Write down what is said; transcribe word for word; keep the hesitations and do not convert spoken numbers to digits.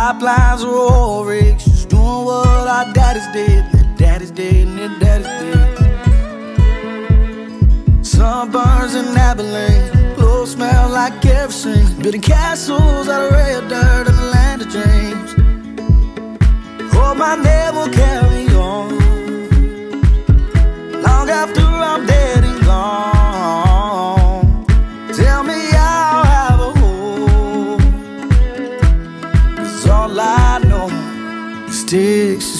Pipelines are oil rigs, just doing what our daddies did. Their daddies did and their daddies did. Sunburns in Abilene, clothes smell like kerosene. Building castles out of red dirt in the land of dreams. Hope my name will carry on long after I'm dead and gone. Tell me I'll have a home, 'cause all I know is sticks